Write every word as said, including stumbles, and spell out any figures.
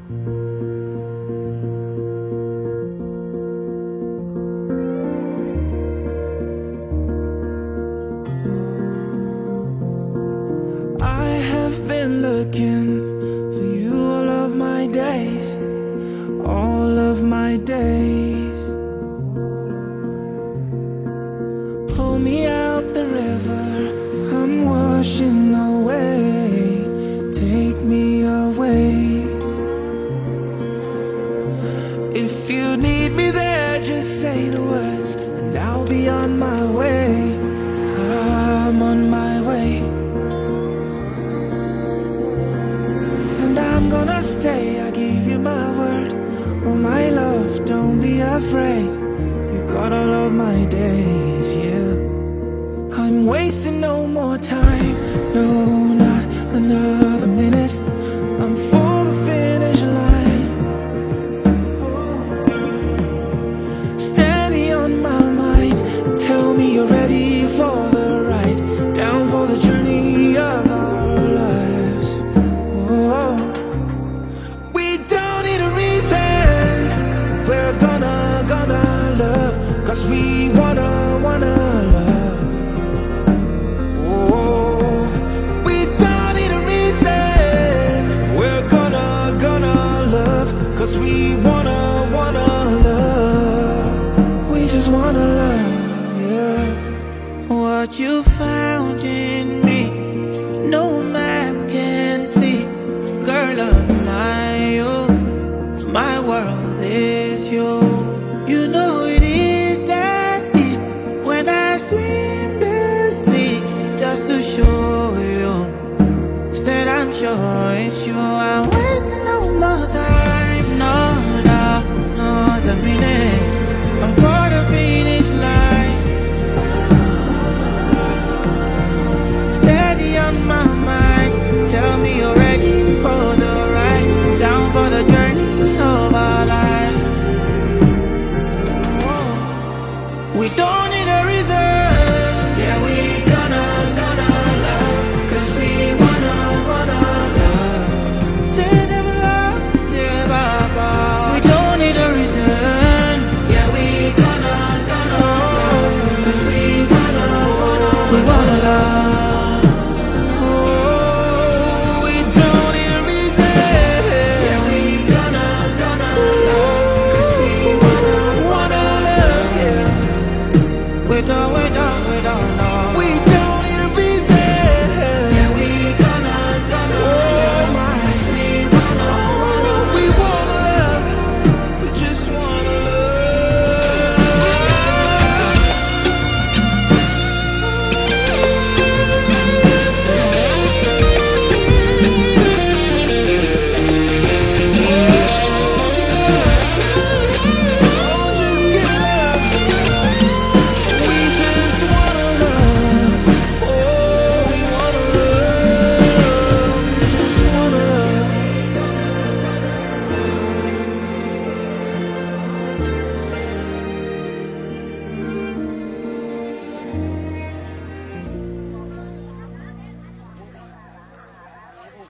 I have been looking for you all of my days, all of my days. Pull me out the river, I'm washing away. Take me away. If you need me there, just say the words and I'll be on my way. I'm on my way. And I'm gonna stay, I give you my word. Oh my love, don't be afraid. You got all of my days, yeah. I'm wasting no more time, no, not another minute. I'm for the finish line. Oh. Standing on my mind, tell me you're ready for the ride, down for the journey of our lives. Oh. We don't need a reason, we're gonna, gonna love, cause we wanna, wanna love. Cause we wanna, wanna love. We just wanna love, yeah. What you found in me, no map can see. Girl of my youth, my world is you. You know it is that deep when I swim the sea, just to show you that I'm sure it's you. I'm